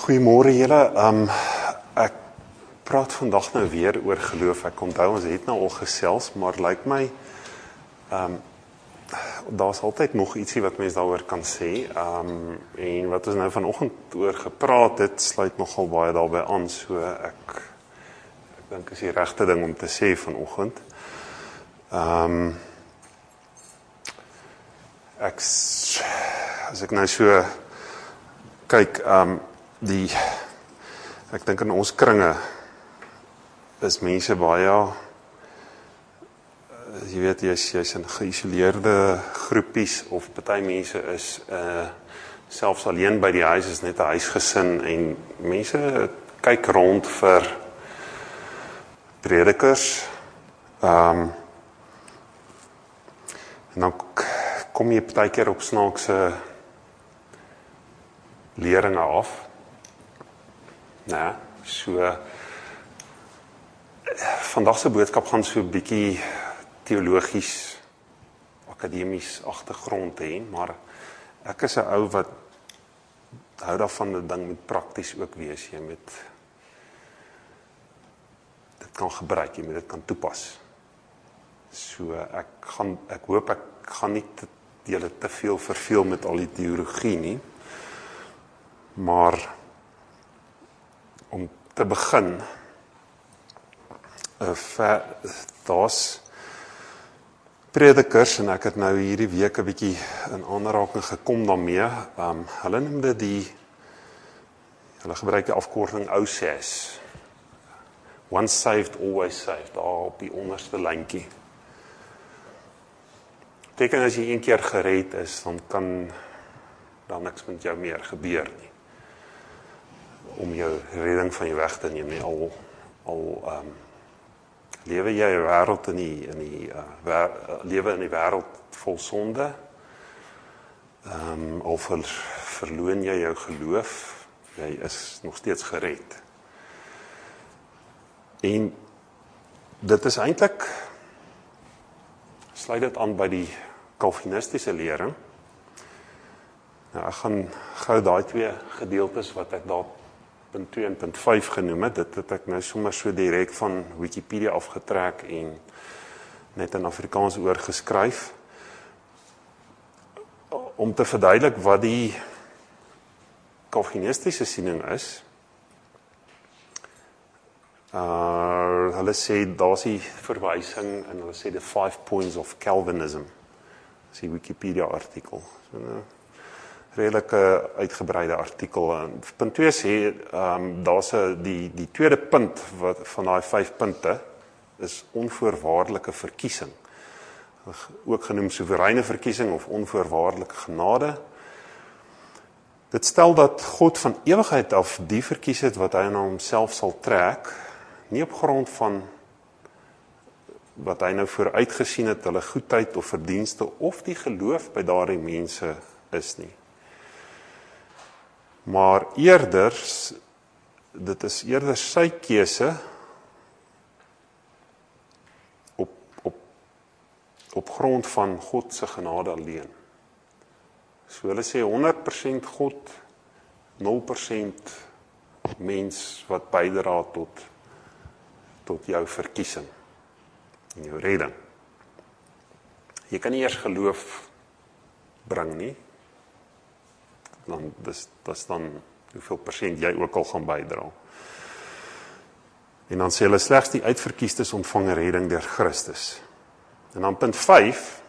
Goeiemôre julle. Ek praat vandag nou weer oor geloof. Ek onthou ons het nou al gesels, maar lyk my daar's altyd nog ietsie wat mens daaroor kan sê. En wat ons nou vanoggend oor gepraat het, sluit nogal baie daarbey aan. So ek dink is die regte ding om te sê vanoggend. As ek nou so kyk, ek dink in ons kringe is mense baie, jy weet, jy's in geïsoleerde groepies, of party mense is selfs alleen by die huis, is net 'n huisgesin, en mense kyk rond vir predikers, en dan kom jy partykeer op snaakse leringe af. Nou, so vandag se boodskap gaan so 'n bietjie teologies, akademies agtergrond hê, maar ek is 'n ou wat hou daarvan 'n ding moet prakties ook wees. Jy moet dit kan gebruik, jy moet dit kan toepas. So ek hoop ek gaan nie julle te veel verveel met al die teologie nie. Maar om te begin, daar's predikers, en ek het nou hierdie week 'n bietjie in aanraking gekom daarmee. Hulle noem dit hulle gebruik die afkorting OSAS. Once saved, always saved, daar op die onderste lyntjie. Beteken as jy een keer gered is, dan kan daar niks met jou meer gebeur nie. Om jou redding van jou weg te neem nie. Lewe jy 'n wêreld lewe in die wêreld vol sonde, of verloon jy jou geloof, jy is nog steeds gered. En dit is eintlik, sluit dit aan by die Calvinistiese lering. Nou, ek gaan gou daai twee gedeeltes wat ek daar punt 2 en punt 5 genoem het, dit het ek nou sommer so direk van Wikipedia afgetrek en net in Afrikaans oorgeskryf, om te verduidelik wat die Calvinistiese siening is. Hulle sê, daar's die verwysing, en hulle sê the 5 points of Calvinism. Dis die Wikipedia artikel. So 'n redelike uitgebreide artikel. Punt 2 sê, daar's die tweede punt van daai 5 punte is onvoorwaardelike verkiesing. Ook genoem soewereine verkiesing of onvoorwaardelike genade. Dit stel dat God van ewigheid af die verkies het wat hy na homself sal trek, nie op grond van wat hy nou vooruitgesien het, hulle goedheid of verdienste of die geloof by daardie mense is nie. Maar eerder, dit is eerder sy keuse op grond van God se genade alleen. So hulle sê 100% God, 0% mens wat bydra tot jou verkiesing en jou redding. Jy kan nie eers geloof bring nie, dan dis dan hoeveel persent jy ook al gaan bydra. En dan sê hulle slegs die uitverkiestes ontvang redding deur Christus. En dan punt 5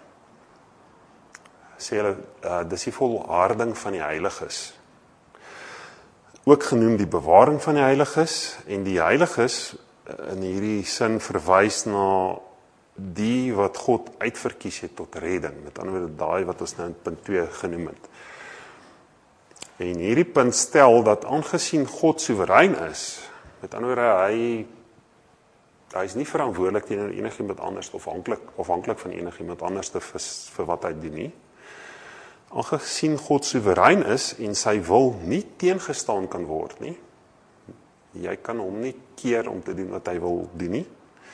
sê hulle, dis die volharding van die heiliges. Ook genoem die bewaring van die heiliges, en die heiliges in hierdie sin verwys na die wat God uitverkies het tot redding. Met ander woorde, daai wat ons nou in punt 2 genoem het. En hierdie punt stel dat aangesien God soewerein is, met ander woorde, hy is nie verantwoordelik teenoor enigiemand anders, of afhanklik van enigiemand anders vir wat hy doen nie. Aangesien God soewerein is en sy wil nie teengestaan kan word nie, jy kan hom nie keer om te doen wat hy wil doen nie,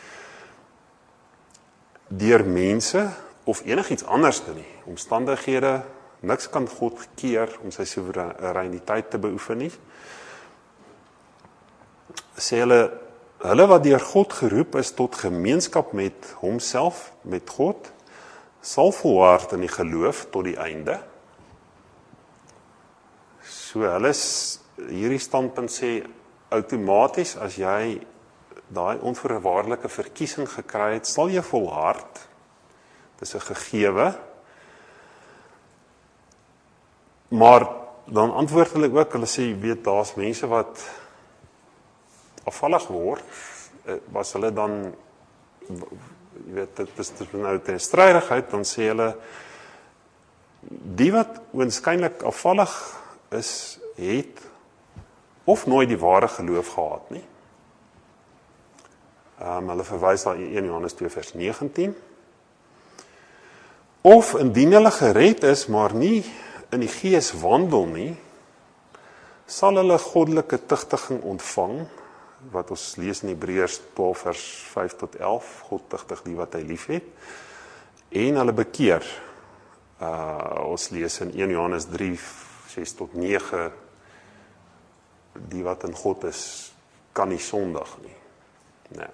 deur mense of enigiets anders doen nie, omstandighede, niks kan God keer om sy soewereiniteit te beoefen nie, sê hulle wat deur God geroep is tot gemeenskap met homself, met God, sal volhard in die geloof tot die einde. So hierdie standpunt sê, outomaties as jy daai onvoorwaardelike verkiesing gekry het, sal jy volhard. Dis 'n gegewe. Maar dan antwoord hulle ook, hulle sê, weet, daar's mense wat afvallig word, was hulle dan, jy weet, dit is nou teenstrydigheid, dan sê hulle, die wat oënskynlik afvallig is, het of nooit die ware geloof gehad nie. Hulle verwys daar 1 Johannes 2 vers 19. Of indien hulle gered is, maar nie in die gees wandel nie, sal hulle goddelike tugtiging ontvang, wat ons lees in Hebreërs 12 vers 5 tot 11, God tugtig die wat hy lief het, en hulle bekeer. Ons lees in 1 Johannes 3, 6 tot 9, die wat in God is, kan nie sondig nie. Nee.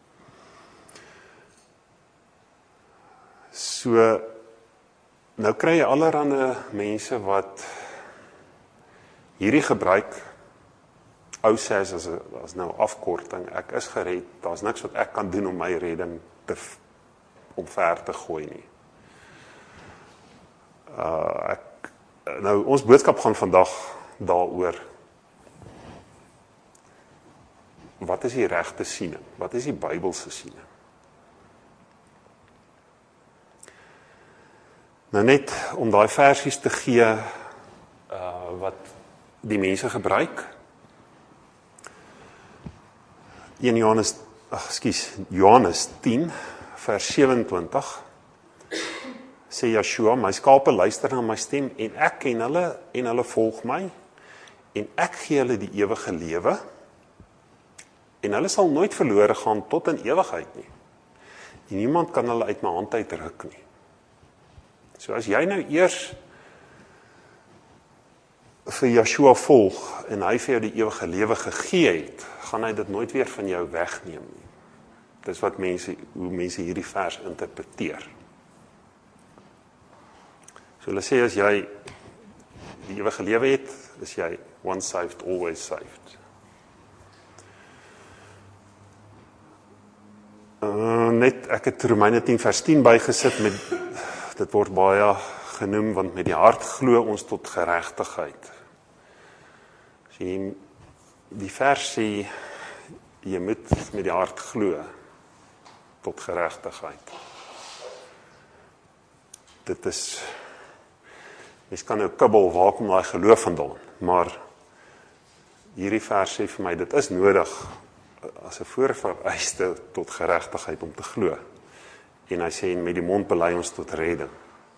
So, nou kry jy allerhande mense wat hierdie gebruik, ou sê as nou afkorting, ek is gered, daar's niks wat ek kan doen om my redding omver te gooi nie. Nou, ons boodskap gaan vandag daaroor, wat is die regte siening? Wat is die Bybelse siening? Nou net om daai versies te gee, wat die mense gebruik. Johannes 10, vers 27, sê Yeshua, my skape luister na my stem, en ek ken hulle, en hulle volg my, en ek gee hulle die ewige lewe, en hulle sal nooit verlore gaan tot in ewigheid nie. En niemand kan hulle uit my hand uitruk nie. So as jy nou eers vir Yeshua volg, en hy vir jou die ewige lewe gegee het, gaan hy dit nooit weer van jou wegneem nie. Dis wat hoe mense hierdie vers interpreteer. So hulle sê, as jy die ewige lewe het, is jy once saved, always saved. Ek het Romeine 10 vers 10 bygesit, dit word baie genoem, want met die hart glo ons tot geregtigheid. So die vers sê, jy moet met die hart glo tot geregtigheid. Dit is, mens kan nou kibbel, waar kom daai geloof vandaan, maar hierdie vers sê vir my, dit is nodig as 'n voorvereiste tot geregtigheid om te glo. En hy sê, met die mond bely ons tot redding.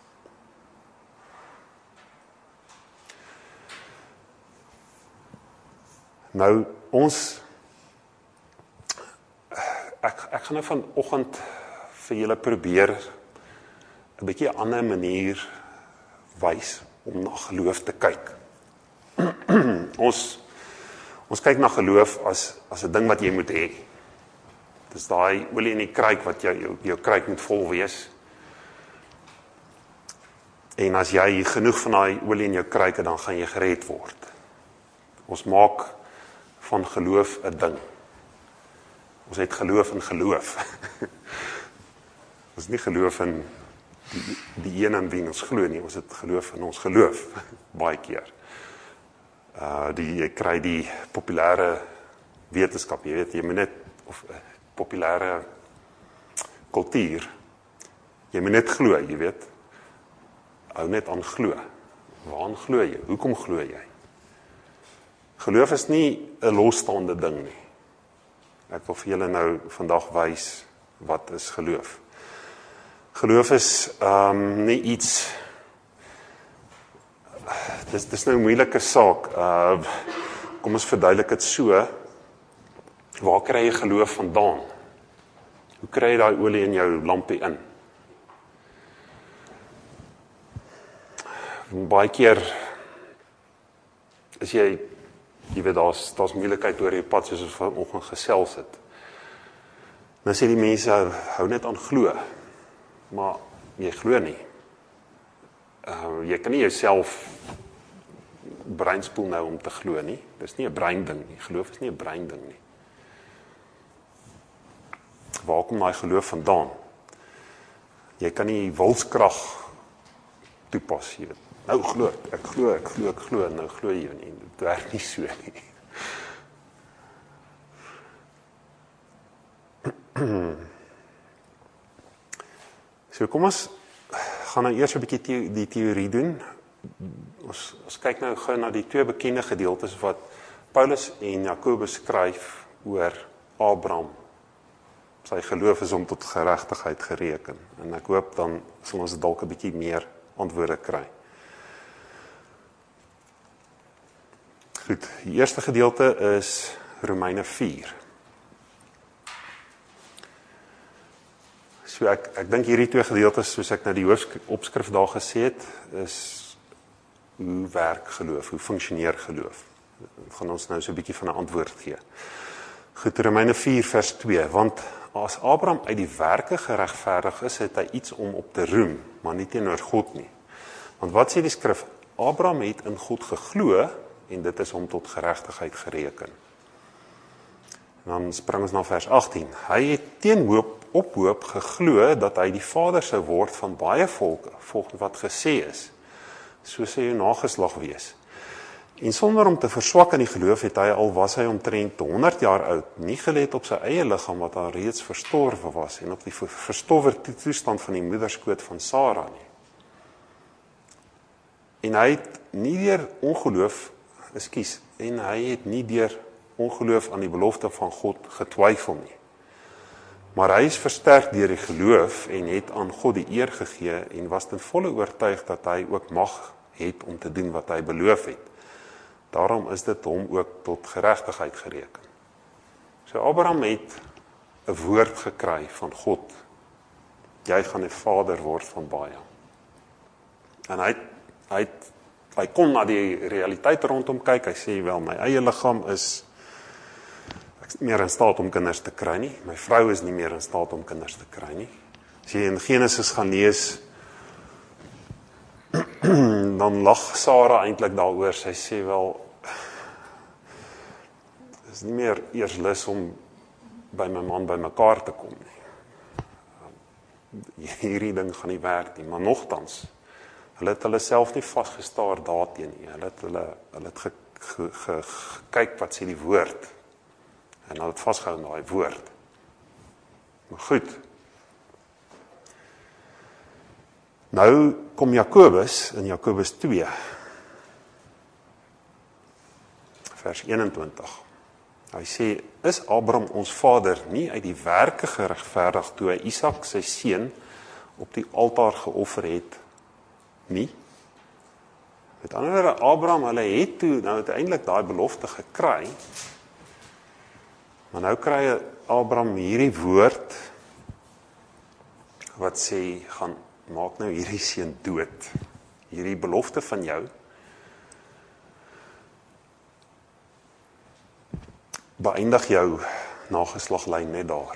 Nou, ek gaan nou vanoggend vir julle probeer 'n bietjie 'n ander manier wys om na geloof te kyk. Ons kyk na geloof as 'n ding wat jy moet hê. Dis daai olie in die kruik wat jou kruik moet vol wees. En as jy genoeg van daai olie in jou kruik het, dan gaan jy gered word. Ons maak van geloof 'n ding. Ons het geloof in geloof. Ons nie geloof in die een aan wie ons glo nie, ons het geloof in ons geloof, baie keer. Jy kry die populêre wetenskap, jy weet, jy moet net, of populêre kultuur, jy moet net glo, jy weet, hou net aan glo. Waaraan glo jy? Hoekom glo jy? Geloof is nie 'n losstaande ding nie. Ek wil vir julle nou vandag wys, wat is geloof? Geloof is nie iets, dis nou 'n moeilike saak. Kom ons verduidelik dit so. Waar kry jy geloof vandaan? Hoe kry jy daai olie in jou lampie in? Baie keer is jy jy weet, daar's moeilikheid oor die pad, soos ons vanoggend gesels het. Dan sê die mense, hou net aan glo, maar jy glo nie. Jy kan nie jouself breinspoel nou om te glo nie. Dis nie 'n breinding nie. Geloof is nie 'n breinding nie. Waar kom daai geloof vandaan? Jy kan nie wilskrag toepas, jy weet. Nou glo ek glo, nou glo jy nie. Dit werk nie so nie. So kom ons gaan nou eers 'n bietjie die teorie doen. Ons kyk nou gou na die twee bekende gedeeltes wat Paulus en Jakobus skryf oor Abraham. Sy geloof is om tot geregtigheid gereken. En ek hoop dan sal ons dalk 'n bietjie meer antwoorde kry. Goed, die eerste gedeelte is Romeine 4. So ek dink hierdie twee gedeeltes, soos ek nou die hoofopskrif daar gesê het, is hoe werk geloof, hoe funksioneer geloof. Gaan ons nou so 'n bietjie van 'n antwoord gee. Goed, Romeine 4 vers 2, want as Abraham uit die werke geregverdig is, het hy iets om op te roem, maar nie teenoor God nie. Want wat sê die skrif? Abraham het in God geglo, en dit is hom tot geregtigheid gereken. En dan spring ons na vers 18. Hy het teen ophoop geglo dat hy die vader sou word van baie volke, volgens wat gesê is. So sê jou nageslag wees. En sonder om te verswak in die geloof het hy, al was hy omtrent 100 jaar oud, nie gelet op sy eie liggaam wat al reeds verstorwe was en op die verstowwerde toestand van die moederskoot van Sara nie. En hy het nie deur ongeloof, en hy het nie deur ongeloof aan die belofte van God getwyfel nie. Maar hy is versterk deur die geloof en het aan God die eer gegee en was ten volle oortuig dat hy ook mag het om te doen wat hy beloof het. Daarom is dit hom ook tot geregtigheid gereken. So Abraham het 'n woord gekry van God. Jy gaan 'n vader word van baie. En hy kon na die realiteit rondom kyk. Hy sê wel, my eie liggaam is nie meer in staat om kinders te kry nie. My vrou is nie meer in staat om kinders te kry nie. As jy in Genesis gaan lees, dan lag Sara eintlik daaroor. Sy sê wel, is nie meer eers lus om by my man by mekaar te kom nie. Hierdie ding gaan nie werk nie, maar nogtans, hulle het hulle self nie vasgestaar daarteen nie. Hulle het gekyk wat sê die woord, en hulle het vasgehou aan daai woord. Maar goed. Nou kom Jakobus in Jakobus 2, vers 21. Hy sê, is Abraham ons vader nie uit die werke geregverdig toe hy Isak sy seun op die altaar geoffer het nie? Met ander woorde, Abraham, hulle het toe nou uiteindelik daai belofte gekry, maar nou kry Abraham hierdie woord wat sê, gaan maak nou hierdie seun dood. Hierdie belofte van jou beëindig jou nageslaglyn net daar.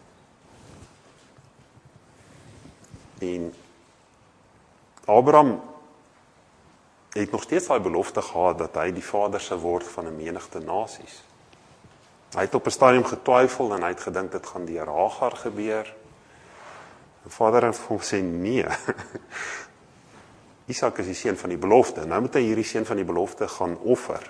En Abraham het nog steeds daai belofte gehad dat hy die vader sou word van 'n menigte nasies. Hy het op 'n stadium getwyfel en hy het gedink dit gaan deur Hagar gebeur. Die vader het vir hom gesê nee. Isak is die seun van die belofte. Nou moet hy hierdie seun van die belofte gaan offer.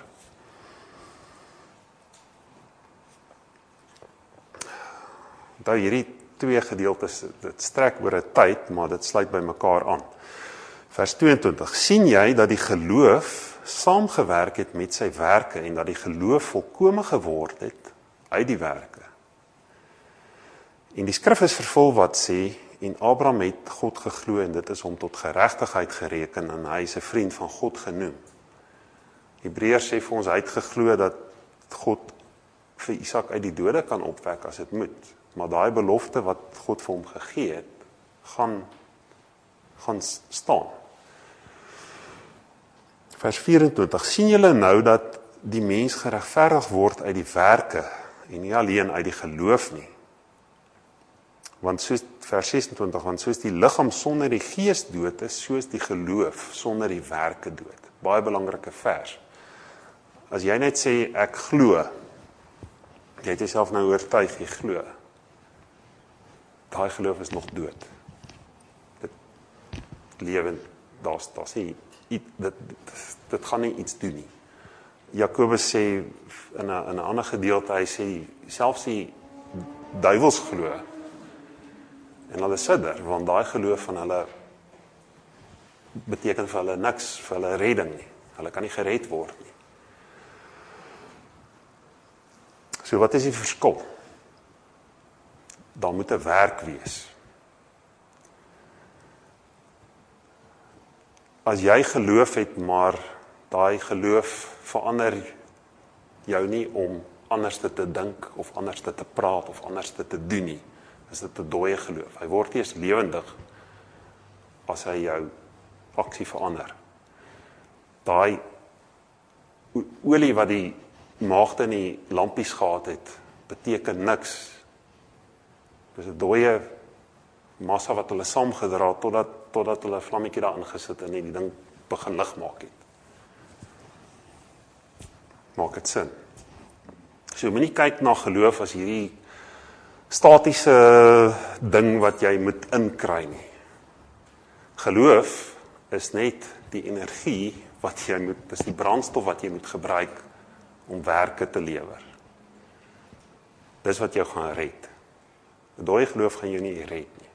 Onthou hierdie twee gedeeltes, dit strek oor 'n tyd, maar dit sluit by mekaar aan. Vers 22. Sien jy dat die geloof saamgewerk het met sy werke en dat die geloof volkome geword het uit die werke? En die skrif is vervul wat sê, en Abraham het God geglo en dit is hom tot geregtigheid gereken en hy is 'n vriend van God genoem. Hebreërs sê vir ons, hy het geglo dat God vir Isak uit die dode kan opwek as dit moet. Maar daai belofte wat God vir hom gegee het, gaan staan. Vers 24, sien julle nou dat die mens geregverdig word uit die werke en nie alleen uit die geloof nie. Want soos vers 26, want soos die liggaam sonder die gees dood is, soos die geloof sonder die werke dood. Baie belangrike vers. As jy net sê ek glo, jy het jouself nou oortuig, jy glo. Daai geloof is nog dood. Dit lewe, daar's nie dit gaan nie iets doen nie. Jakobus sê in 'n ander gedeelte, hy sê selfs die duiwels glo en hulle sidder, want daai geloof van hulle beteken vir hulle niks, vir hulle redding nie. Hulle kan nie gered word nie. So wat is die verskil? Daar moet 'n werk wees. As jy geloof het, maar daai geloof verander jou nie om anders te dink, of anders te praat, of anders te doen nie, is dit 'n dooie geloof. Hy word eers lewendig as hy jou aksie verander. Daai olie wat die maagde in die lampies gehad het, beteken niks. Dis 'n dooie massa wat hulle saamgedra totdat hulle 'n vlammetjie daarin gesit en die ding begin lig maak het. Maak dit sin? So moenie kyk na geloof as hierdie statiese ding wat jy moet inkry nie. Geloof is net die energie wat jy moet, dis die brandstof wat jy moet gebruik om werke te lewer. Dis wat jou gaan red. 'n Dooie geloof gaan jou nie red nie.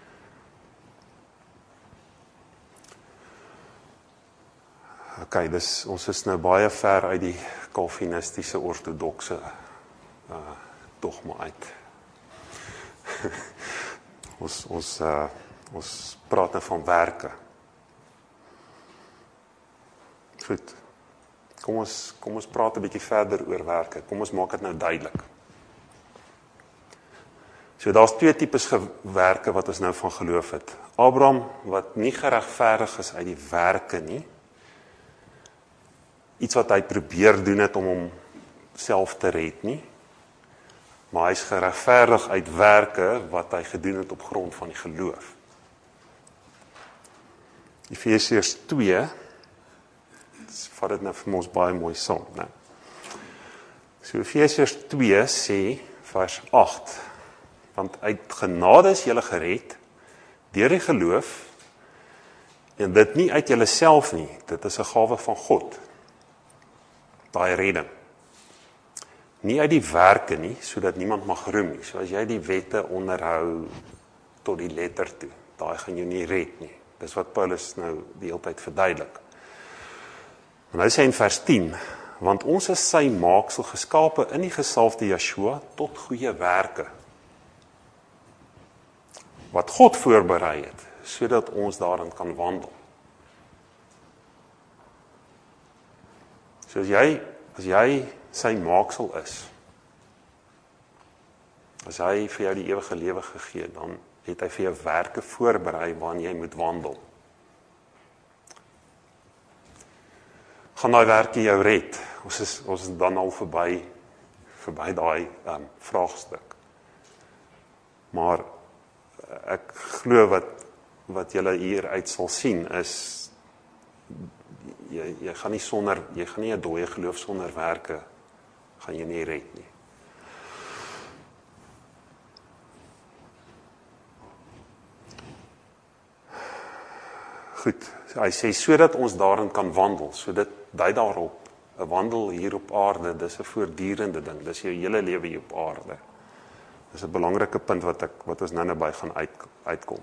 Okay, ons is nou baie ver uit die Calvinistiese ortodokse dogma uit. ons praat nou van werke. Goed. Kom ons praat 'n bietjie verder oor werke. Kom ons maak dit nou duidelik. So daar's twee tipes werke wat ons nou van geloof het. Abraham wat nie geregverdig is uit die werke nie. Iets wat hy probeer doen het om homself te red nie. Maar hy's geregverdig uit werke wat hy gedoen het op grond van die geloof. Efesiërs 2, vat dit nou vir ons baie mooi saam, né? So Efesiërs 2 sê, vers 8, want uit genade is julle gered, deur die geloof, en dit nie uit julleself nie, dit is 'n gawe van God, daai redding. Nie uit die werke nie, sodat niemand mag roem nie. So as jy die wette onderhou tot die letter toe, daai gaan jou nie red nie. Dis wat Paulus nou die hele tyd verduidelik. En hy sê in vers 10, want ons is sy maaksel geskape in die gesalfde Yeshua tot goeie werke, wat God voorberei het, sodat ons daarin kan wandel. So as jy sy maaksel is, as hy vir jou die ewige lewe gegee, dan het hy vir jou werke voorberei waarin jy moet wandel. Gaan daai werke jou red? Ons is dan al verby daai vraagstuk. Maar ek glo wat julle hier uit sal sien is jy gaan nie 'n dooie geloof sonder werke gaan jy nie red nie. Goed, hy sê sodat ons daarin kan wandel, so dit dui daarop, 'n wandel hier op aarde, dis 'n voortdurende ding, dis jou hele lewe hier op aarde. Dis 'n belangrike punt wat ons nou by gaan uitkom.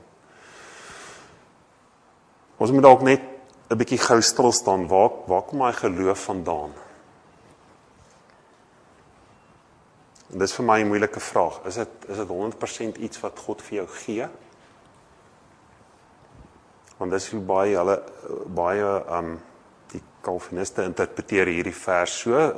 Ons moet dalk net 'n bietjie gou stil staan, waar kom hy geloof vandaan? En dis vir my 'n moeilike vraag. Is dit 100% iets wat God vir jou gee? Want dis hoe baie die Calviniste interpreteer hierdie vers so,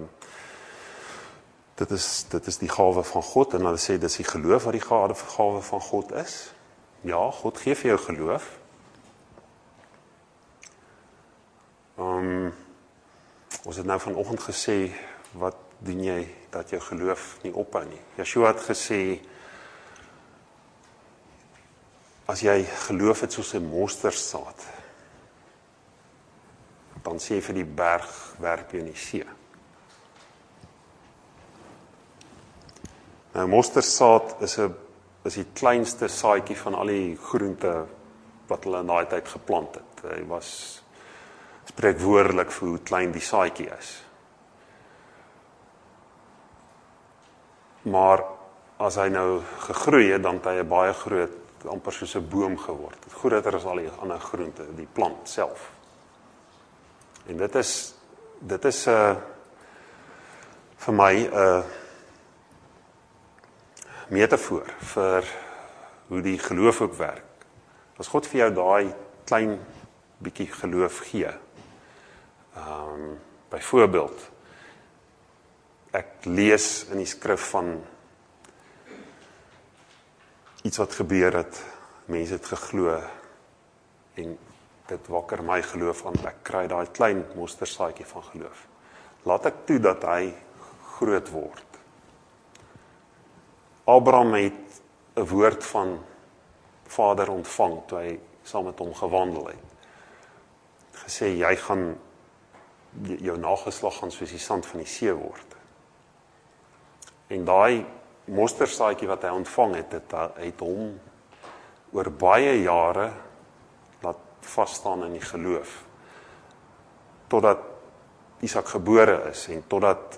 dit is die gawe van God, en hulle sê dis die geloof wat die gawe van God is. Ja, God gee vir jou geloof. Ons het nou vanoggend gesê, wat doen jy dat jou geloof nie ophou nie? Yeshua het gesê, as jy geloof het soos 'n mosterdsaad, dan sê jy vir die berg, werp jy in die see. Nou, mosterdsaad is die kleinste saadjie van al die groente wat hulle in daai tyd geplant het. Hy was spreekwoordelik vir hoe klein die saadjie is. Maar as hy nou gegroei het, dan het hy 'n baie groot, amper soos 'n boom geword. Groter as al die ander groente, die plant self. En dit is vir my 'n metafoor vir hoe die geloof ook werk. As God vir jou daai klein bietjie geloof gee, byvoorbeeld, ek lees in die skrif van iets wat gebeur het, mense het geglo, en dit wakker my geloof aan, ek kry daai klein mosterdsaadjie van geloof. Laat ek toe dat hy groot word. Abraham het 'n woord van Vader ontvang, toe hy saam met hom gewandel het. Gesê, jou nageslag gaan soos die sand van die see word. En daai mosterdsaadjie wat hy ontvang het, het hom oor baie jare laat vasstaan in die geloof. Totdat Isak gebore is, en totdat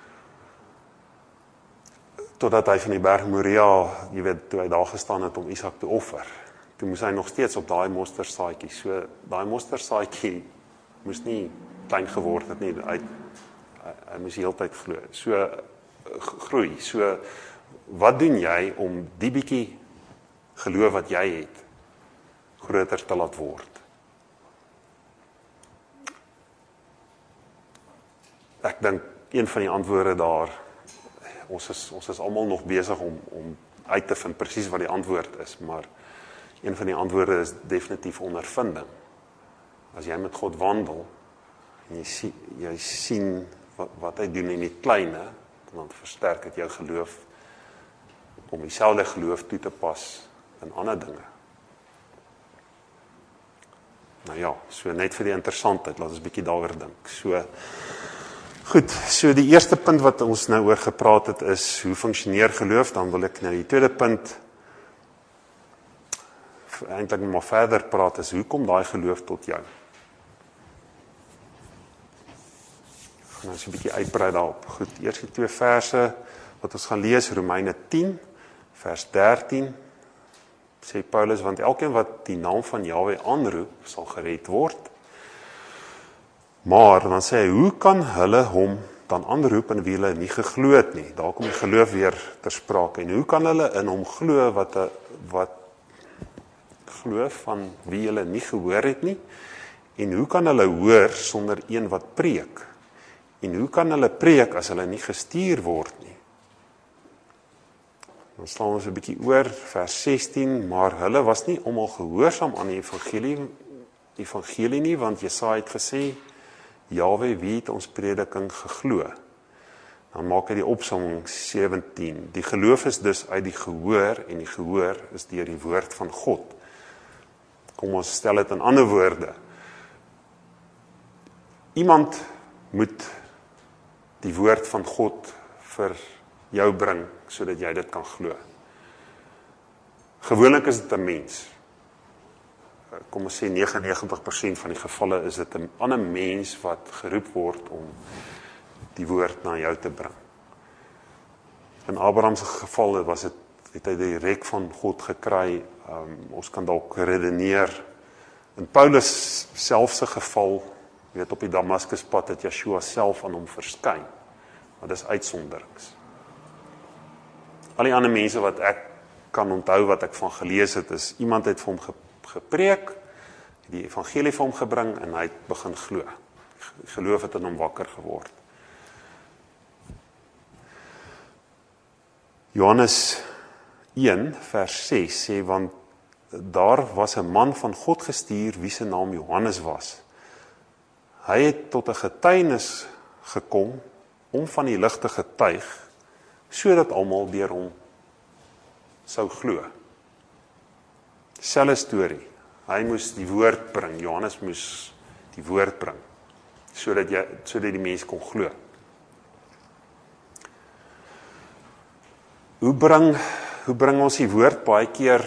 hy van die berg Moria, jy weet, toe hy daar gestaan het om Isak te offer, toe moes hy nog steeds op daai mosterdsaadjie, so daai mosterdsaadjie moes nie klein geword het nie, hy moes die hele tyd groei. So, wat doen jy om die bietjie geloof wat jy het, groter te laat word? Ek dink, een van die antwoorde daar, ons is almal nog besig om uit te vind presies wat die antwoord is, maar een van die antwoorde is definitief ondervinding. As jy met God wandel, en jy sien wat hy doen in die kleine, dan versterk het jou geloof om dieselfde geloof toe te pas in ander dinge. Nou ja, so net vir die interessantheid, laat ons 'n bietjie daaroor dink. Goed, so die eerste punt wat ons nou oor gepraat het is, hoe funksioneer geloof? Dan wil ek nou die tweede punt eintlik maar verder praat, is hoe kom daai geloof tot jou? Ek gaan nou so 'n bietjie uitbrei daarop. Goed, eers die 2 verse wat ons gaan lees, Romeine 10, vers 13, sê Paulus, want elkeen wat die naam van Jahwe aanroep, sal gered word. Maar, dan sê hy, hoe kan hulle hom dan aanroep en wie hulle nie geglo het nie? Daar kom die geloof weer ter sprake. En hoe kan hulle in hom glo wat glo van wie hulle nie gehoor het nie? En hoe kan hulle hoor sonder een wat preek? En hoe kan hulle preek as hulle nie gestuur word nie? Dan slaan ons 'n bietjie oor, vers 16, maar hulle was nie almal gehoorsaam aan die evangelie nie, want Jesaja het gesê, Jahwe, wie het ons prediking geglo? Dan maak hy die opsomming 17. Die geloof is dus uit die gehoor, en die gehoor is deur die woord van God. Kom ons stel dit in ander woorde. Iemand moet die woord van God vir jou bring, sodat jy dit kan glo. Gewoonlik is dit 'n mens. Kom ons sê 99% van die gevalle is dit 'n ander mens wat geroep word om die woord na jou te bring. In Abraham se geval het hy direk van God gekry. Ons kan dalk redeneer. In Paulus selfse geval, weet op die Damaskuspad het Yeshua self aan hom verskyn. Maar dis uitsonderings. Al die ander mense wat ek kan onthou wat ek van gelees het, is iemand het vir hom gepreek, die evangelie vir hom gebring en hy het begin glo. Geloof het in hom wakker geword. Johannes 1 vers 6 sê, want daar was 'n man van God gestuur wie se naam Johannes was. Hy het tot 'n getuienis gekom om van die lig te getuig, sodat almal deur hom sou glo. Selfe storie. Hy moes die woord bring, Johannes moes die woord bring, sodat die mense kon glo. Hoe bring ons die woord? Baie keer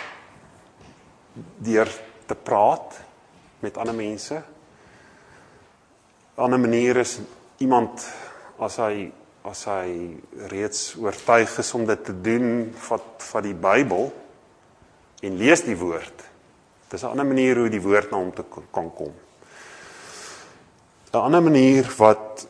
deur te praat met ander mense. 'n ander manier is iemand, as hy reeds oortuig is om dit te doen, vat die Bybel en lees die woord. Dis 'n ander manier hoe die woord na hom te kan kom. 'n ander manier wat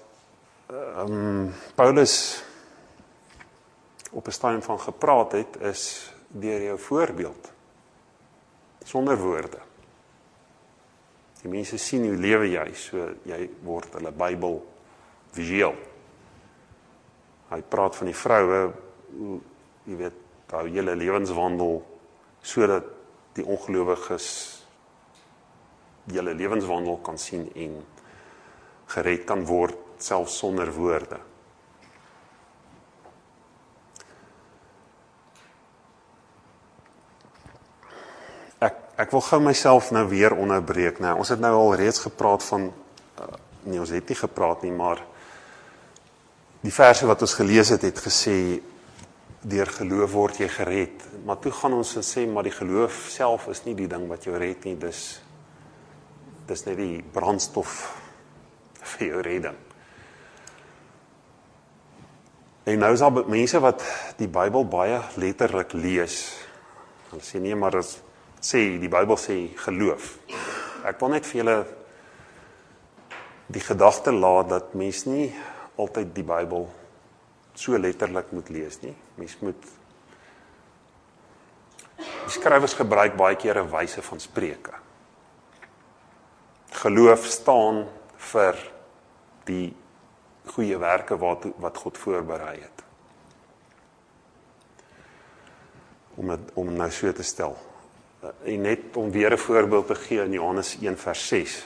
Paulus op 'n stadium van gepraat het, is deur jou voorbeeld, sonder woorde. Die mense sien hoe lewe jy, so jy word hulle Bybel visueel. Hy praat van die vroue, jy weet, hou julle lewenswandel, sodat die ongelowiges julle lewenswandel kan sien en gered kan word, selfs sonder woorde. Ek wil gou myself nou weer onderbreek. Nou, ons het nou al reeds gepraat van, nee, ons het nie gepraat nie, maar die verse wat ons gelees het gesê, deur geloof word jy gered. Maar toe gaan ons en sê, maar die geloof self is nie die ding wat jou red nie, dis net die brandstof vir jou redding. En nou is daar mense wat die Bybel baie letterlik lees. Hulle sê nee, maar die Bybel sê geloof. Ek wil net vir julle die gedagte laat dat mens nie altyd die Bybel so letterlik moet lees nie. Mens moet, die skrywers gebruik baie keer 'n wyse van spreuke. Geloof staan vir die goeie werke wat God voorberei het. Om nou so te stel. En net om weer 'n voorbeeld te gee in Johannes 1 vers 6.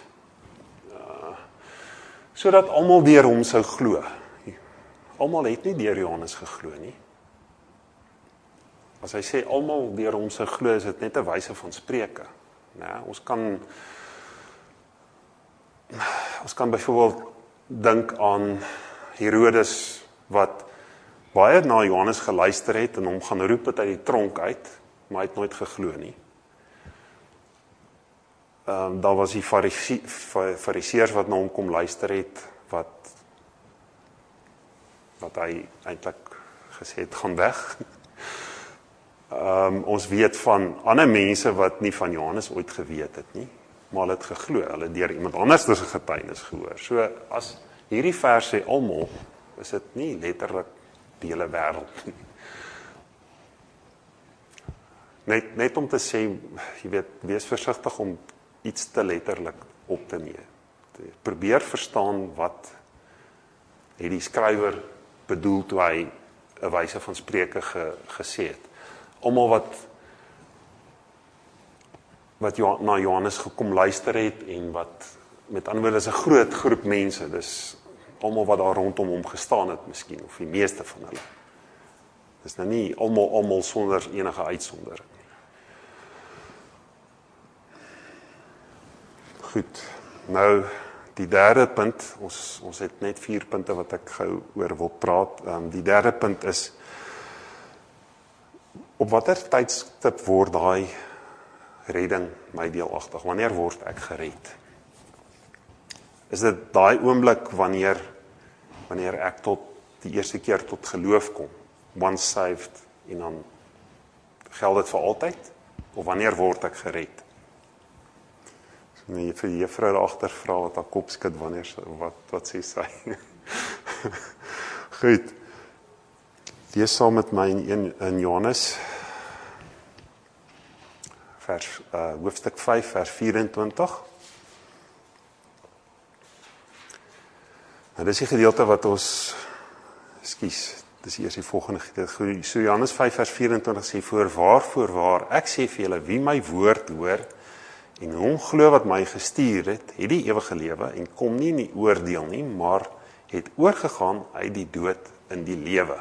Sodat almal deur hom sou glo. Almal het nie deur Johannes geglo nie. As hy sê almal deur hom sou glo, is dit net 'n wyse van spreuke. Nee, ons kan byvoorbeeld dink aan Herodes wat baie na Johannes geluister het en hom gaan roep het uit die tronk uit, maar hy het nooit geglo nie. Daar was die fariseërs wat na hom kom luister het, wat hy eintlik gesê het, gaan weg. Ons weet van ander mense wat nie van Johannes ooit geweet het nie, maar hulle het geglo, hulle het deur iemand anders se getuienis gehoor. So as hierdie vers sê almal, is dit nie letterlik die hele wêreld nie. Net om te sê, jy weet, wees versigtig om iets te letterlik op te neem. Probeer verstaan wat het die skrywer bedoel toe hy 'n wyse van spreuke gesê het. Almal wat na Johannes gekom luister het en wat, met ander woorde, is 'n groot groep mense, dis almal wat daar rondom hom gestaan het miskien, of die meeste van hulle. Dis nou nie almal sonder enige uitsondering. Goed, nou die derde punt, ons het net 4 punte wat ek gou oor wil praat. Die derde punt is, op watter tydstip word daai redding my deelagtig? Wanneer word ek gered? Is dit daai oomblik wanneer ek tot die eerste keer tot geloof kom, once saved, en dan geld dit vir altyd? Of wanneer word ek gered? Nee, vir die juffrou daar agter vra wat haar kop skud wat sê sy. Goed. Lees saam met my in Johannes hoofstuk 5 vers 24. Nou dis die gedeelte wat ons dis eers die volgende gedeelte. So Johannes 5 vers 24 sê, voorwaar, ek sê vir julle, wie my woord hoor en hom glo wat my gestuur het die ewige lewe en kom nie in die oordeel nie, maar het oorgegaan uit die dood in die lewe.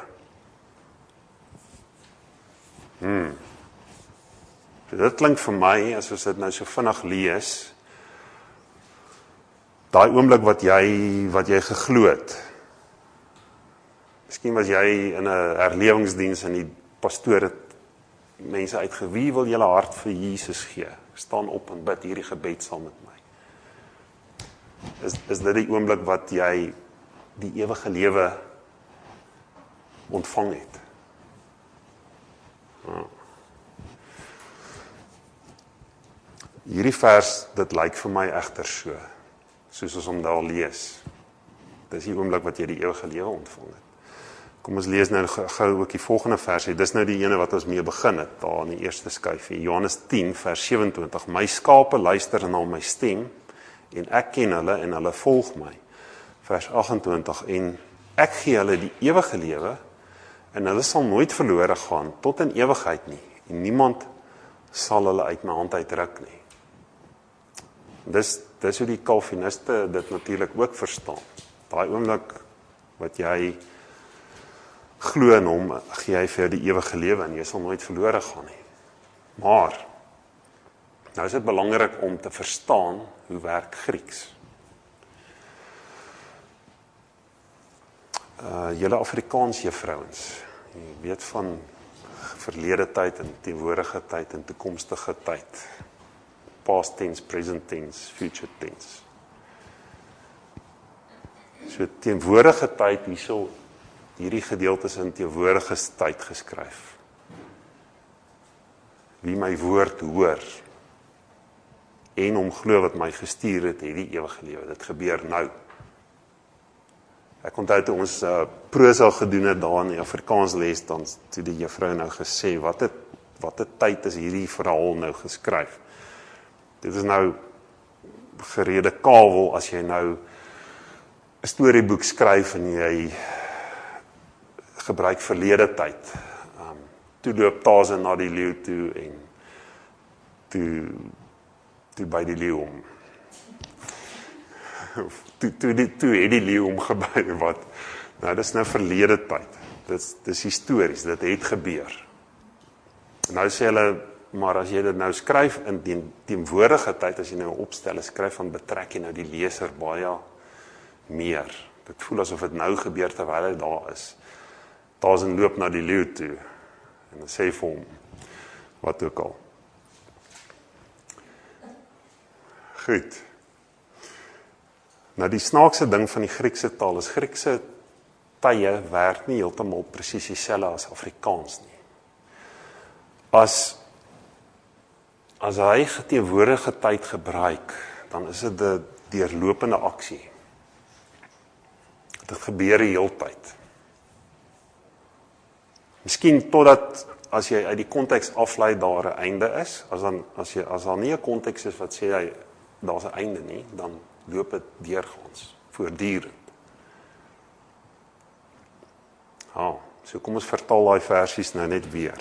So dit klink vir my, as ons dit nou so vinnig lees, daai oomblik wat jy geglo het. Miskien was jy in 'n herlewingsdiens en die pastoor het mense uitge, wie wil julle hart vir Jesus gee? Staan op en bid hierdie gebed saam met my. Is dit die oomblik wat jy die ewige lewe ontvang het? Hierdie vers, dit lyk vir my egter so, soos ons hom daar lees. Dis die oomblik wat jy die ewige lewe ontvang het. Kom ons lees nou gou ook die volgende versie. Dis nou die ene wat ons mee begin het, daar in die eerste skyfie. Johannes 10 vers 27. My skape luister na my stem, en ek ken hulle en hulle volg my. Vers 28. En ek gee hulle die ewige lewe, en hulle sal nooit verlore gaan, tot in ewigheid nie. En niemand sal hulle uit my hand uitruk nie. Dis hoe die Calviniste dit natuurlik ook verstaan. Daai oomblik wat jy glo in hom, gee hy vir die ewige lewe en jy sal nooit verlore gaan nie. Maar nou is dit belangrik om te verstaan hoe werk Grieks. Julle Afrikaans juffrouens, jy weet van verlede tyd en teenwoordige tyd en toekomstige tyd. Past tense, present tense, future tense. So teenwoordige tyd hierso, hierdie gedeelte is in teenwoordige tyd geskryf. Wie my woord hoor en hom glo wat my gestuur het die ewige lewe. Dit gebeur nou. Ek onthou toe ons prosa gedoen het daar in die Afrikaans les, dan toe die juffrou nou gesê, wat het tyd is hierdie verhaal nou geskryf? Dit is nou gerede kabel as jy nou 'n storieboek skryf en jy gebruik verlede tyd. Toe loop Tarzan na die leeu toe en toe by die leeu om. Toe het die leeu omgebei wat. Nou dis nou verlede tyd. Dis histories, dit het gebeur. Nou sê hulle, maar as jy dit nou skryf in die teenwoordige tyd, as jy nou opstel skryf, dan betrek jy nou die leser baie meer. Dit voel asof dit nou gebeur terwyl hy daar is. Tarzan loop na die leeu toe en dan sê vir hom wat ook al. Goed. Nou die snaakse ding van die Griekse taal is Griekse tye werk nie heeltemal presies dieselfde as Afrikaans nie. As hy teenwoordige tyd gebruik, dan is dit 'n deurlopende aksie. Dit gebeur die hele tyd. Miskien totdat, as jy uit die konteks aflei, daar 'n einde is, as daar nie 'n konteks is wat sê hy, daar's 'n einde nie, dan loop dit deurgaans, voortdurend. So kom ons vertaal daai versies nou net weer.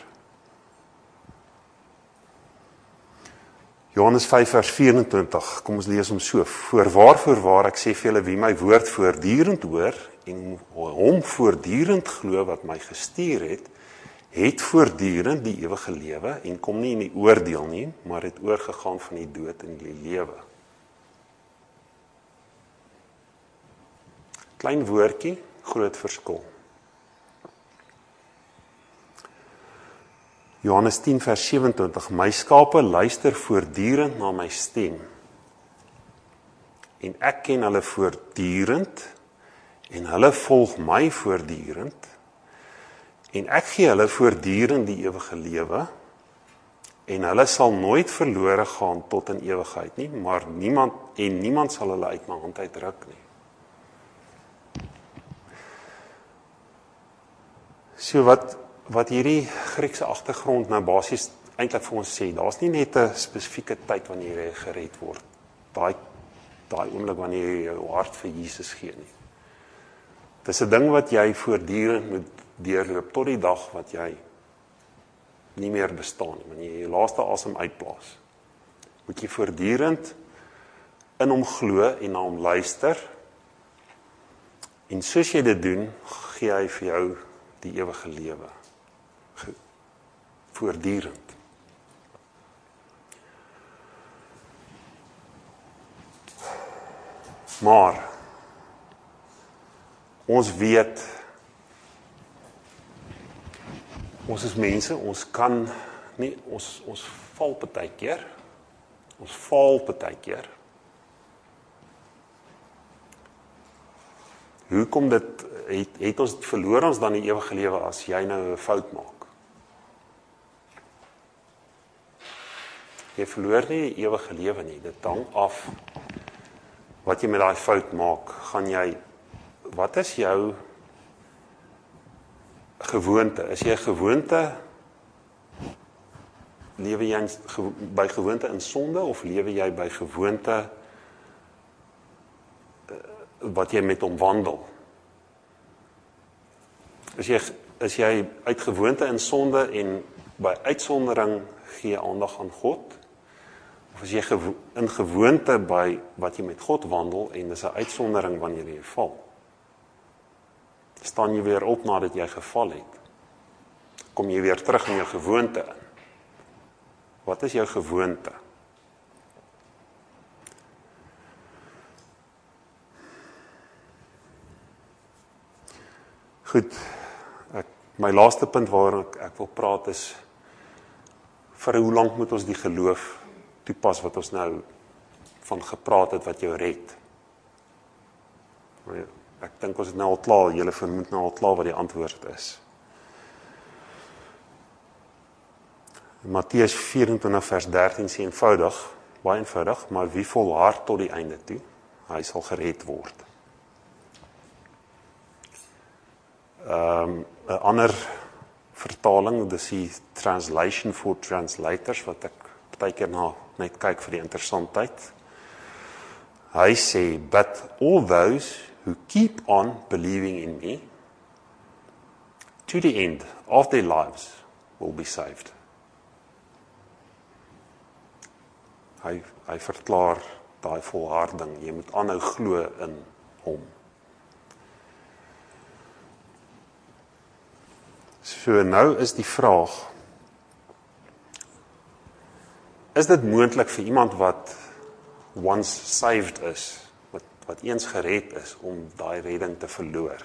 Johannes 5 vers 24, kom ons lees hom so. Voorwaar, ek sê vir julle, wie my woord voortdurend hoor, en hom voortdurend glo wat my gestuur het voortdurend die ewige lewe, en kom nie in die oordeel nie, maar het oorgegaan van die dood in die lewe. Klein woordjie, groot verskil. Johannes 10 vers 27, my skape luister voortdurend na my stem, en ek ken hulle voortdurend, en hulle volg my voortdurend, en ek gee hulle voortdurend die ewige lewe, en hulle sal nooit verlore gaan tot in ewigheid nie, maar niemand sal hulle uit my hand uitruk nie. So wat hierdie Griekse agtergrond nou basies eintlik vir ons sê, daar's nie net 'n spesifieke tyd wanneer jy gered word. Daai oomblik wanneer jy jou hart vir Jesus gee nie. Dis 'n ding wat jy voortdurend moet deurloop tot die dag wat jy nie meer bestaan nie, wanneer jy jou laaste asem uitblaas. moet jy voortdurend in hom glo en na hom luister. En soos jy dit doen, gee hy vir jou die ewige lewe. Voortdurend. Maar ons weet, ons is mense, ons kan nie, ons val partykeer. Ons faal partykeer. Hoekom het ons verloor ons dan die ewige lewe as jy nou 'n fout maak? Jy verloor nie die ewige lewe nie, dit hang af wat jy met daai fout maak. Wat is jou gewoonte? Is jy 'n gewoonte, lewe jy by gewoonte in sonde, of lewe jy by gewoonte wat jy met hom wandel? Is jy uit gewoonte in sonde en by uitsondering gee aandag aan God? Of is jy in gewoonte by wat jy met God wandel en dis 'n uitsondering wanneer jy val? Staan jy weer op nadat jy geval het? Kom jy weer terug in jou gewoonte in? Wat is jou gewoonte? Goed, my laaste punt waaroor ek wil praat is, vir hoe lank moet ons die geloof toepas wat ons nou van gepraat het wat jou red? Ek dink ons het nou al klaar, julle vermoed nou al klaar wat die antwoord is. Matteus 24 vers 13 sê eenvoudig, baie eenvoudig, maar wie volhard tot die einde toe, hy sal gered word. 'n ander vertaling, dis die Translation for Translators, wat ek partykeer net kyk vir die interessantheid. Hy sê, but all those who keep on believing in me, to the end of their lives will be saved. Hy verklaar daai volharding, jy moet aanhou glo in hom. So nou is die vraag, is dit moontlik vir iemand wat once saved is, wat eens gered is, om daai redding te verloor?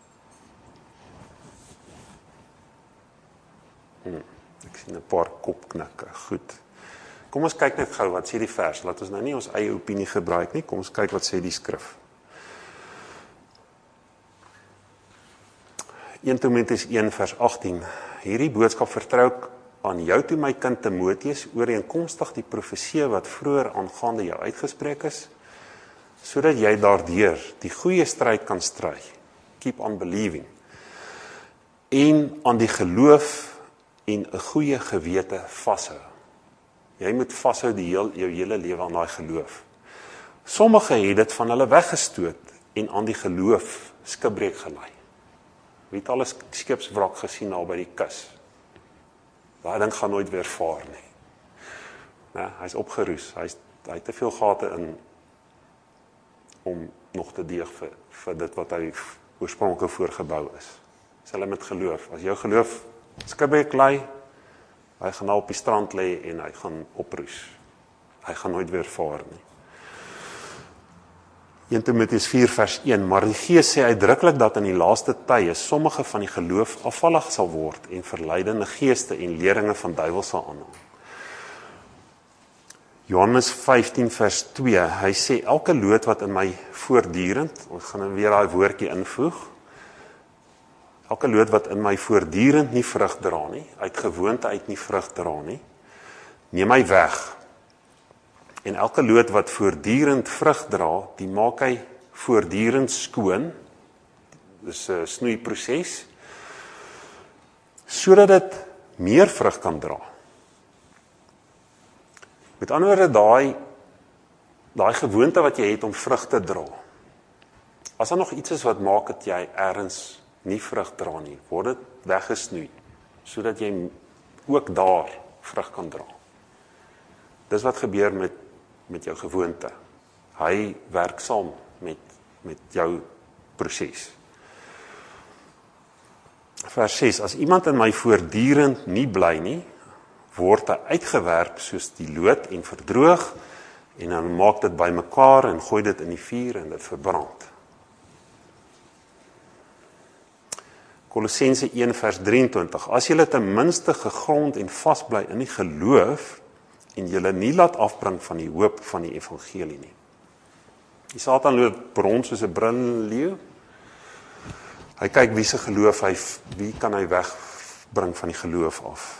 Ek sien 'n paar kopknikke, goed. Kom ons kyk net gou, wat sê die vers? Laat ons nou nie ons eie opinie gebruik nie, kom ons kyk wat sê die skrif. 1 Timoteus 1 vers 18. Hierdie boodskap vertrou ek aan jou toe, my kind Timoteus, ooreenkomstig die profeseë wat vroeër aangaande jou uitgespreek is, sodat jy daardeur die goeie stryd kan stry. Keep on believing. En aan die geloof en 'n goeie gewete vashou. Jy moet vashou jou hele lewe aan daai geloof. Sommige het dit van hulle weggestoot en aan die geloof skipbreek gelei. Wie het al 'n skipswrak gesien daar by die kus? Daai ding gaan nooit weer vaar nie. Nee, hy's opgeroes, hy het te veel gate in om nog te deeg vir dit wat hy oorspronklik voorgebou is. Dis hulle met geloof. As jou geloof skipbreek lei, hy gaan nou op die strand lê en hy gaan oproes. Hy gaan nooit weer vaar nie. 1 Timoteus 4 vers 1, maar die Gees sê uitdruklik dat in die laaste tye sommige van die geloof afvallig sal word en verleidende geeste en leringe van duiwels sal aanhang. Johannes 15 vers 2, hy sê elke loot wat in my voortdurend, ons gaan weer daai woordjie invoeg, elke loot wat in my voortdurend nie vrug dra nie, uit gewoonte uit nie vrug dra nie, neem hy weg. En elke loot wat voortdurend vrug dra, die maak hy voortdurend skoon, dis 'n snoeiproses, sodat dit meer vrug kan dra. Met ander woorde, daai gewoonte wat jy het om vrug te dra, as daar nog iets is wat maak dat jy ergens nie vrug dra nie, word dit weggesnoei, sodat jy ook daar vrug kan dra. Dis wat gebeur met jou gewoonte. Hy werk saam met jou proses. Vers 6, as iemand in my voortdurend nie bly nie, word hy uitgewerp soos die lood en verdroog, en dan maak dit bymekaar en gooi dit in die vuur en dit verbrand. Kolossense 1 vers 23, as julle ten minste gegrond en vasbly in die geloof, en julle nie laat afbring van die hoop van die evangelie nie. Die Satan loop rond soos 'n brullende leeu. Hy kyk wie se geloof wie kan hy wegbring van die geloof af.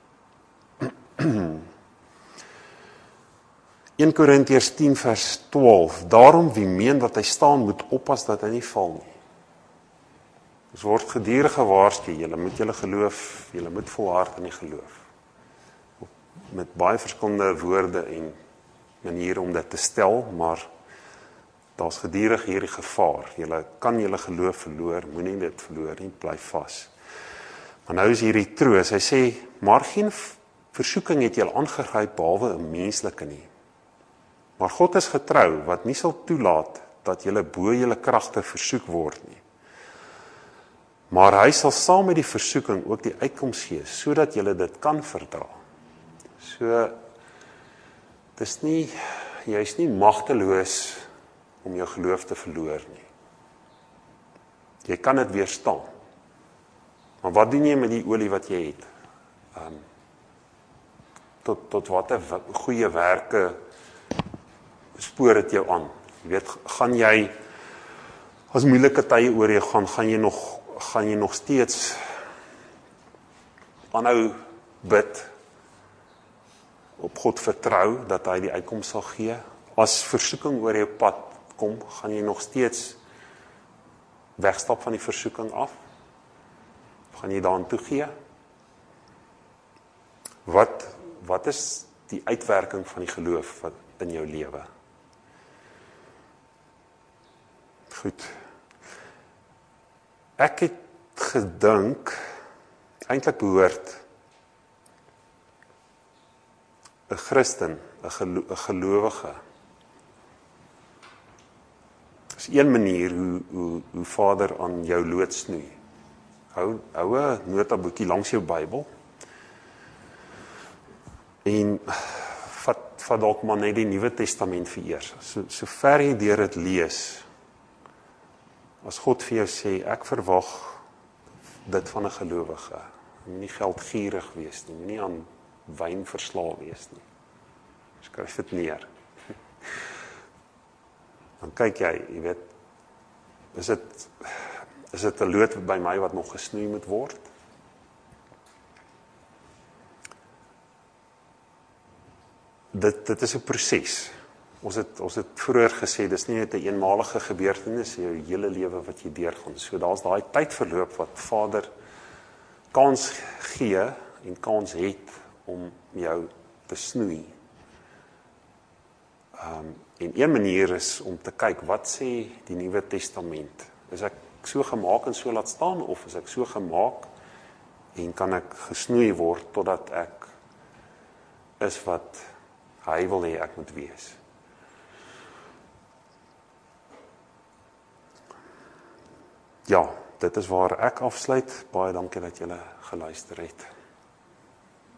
1 Korintiërs 10 vers 12, daarom wie meen dat hy staan moet oppas dat hy nie val nie. Ons word gedurig gewaarsku, julle moet julle geloof, julle moet volhard in die geloof. Met baie verskillende woorde en maniere om dit te stel, maar daar's gedurig hierdie gevaar. Julle kan julle geloof verloor, moenie dit verloor nie, bly vas. Maar nou is hierdie troos, hy sê, maar geen versoeking het julle aangegryp behalwe 'n menslike nie. Maar God is getrou, wat nie sal toelaat dat julle bo julle kragte versoek word nie. Maar hy sal saam met die versoeking ook die uitkoms gee, sodat julle dit kan verdra. So, jy is nie magteloos om jou geloof te verloor nie. Jy kan dit weerstaan. Maar wat doen jy met die olie wat jy het? Tot watter goeie werke spoor dit jou aan? Jy weet, gaan jy, as moeilike tye oor jou gaan jy nog steeds aanhou bid, op God vertrou, dat hy die uitkoms sal gee? As versoeking oor jou pad kom, gaan jy nog steeds wegstap van die versoeking af? Of gaan jy daaraan toegee? Wat is die uitwerking van die geloof wat in jou lewe? Goed. Ek het gedink, eintlik behoort 'n Christen, 'n gelowige. Dis een manier hoe Vader aan jou lood snoei. Hou 'n notaboekie langs jou Bybel en vat dalk maar net die Nuwe Testament vir eers. So ver jy deur dit lees, as God vir jou sê, ek verwag dit van 'n gelowige. Moenie geldgierig wees nie, moenie aan wyn verslaaf wees nie. Skryf dit neer. Dan kyk jy weet, is dit 'n lood by my wat nog gesnoei moet word? Dit is 'n proses. Ons het vroeër gesê, dis nie net 'n eenmalige gebeurtenis in jou hele lewe wat jy deurgaan. So daar's daai tydverloop wat Vader kans gee en kans het om jou te snoei. En een manier is om te kyk, wat sê die Nuwe Testament? Is ek so gemaak en so laat staan, of is ek so gemaak en kan ek gesnoei word totdat ek is wat hy wil hê ek moet wees? Ja, dit is waar ek afsluit. Baie dankie dat julle geluister het.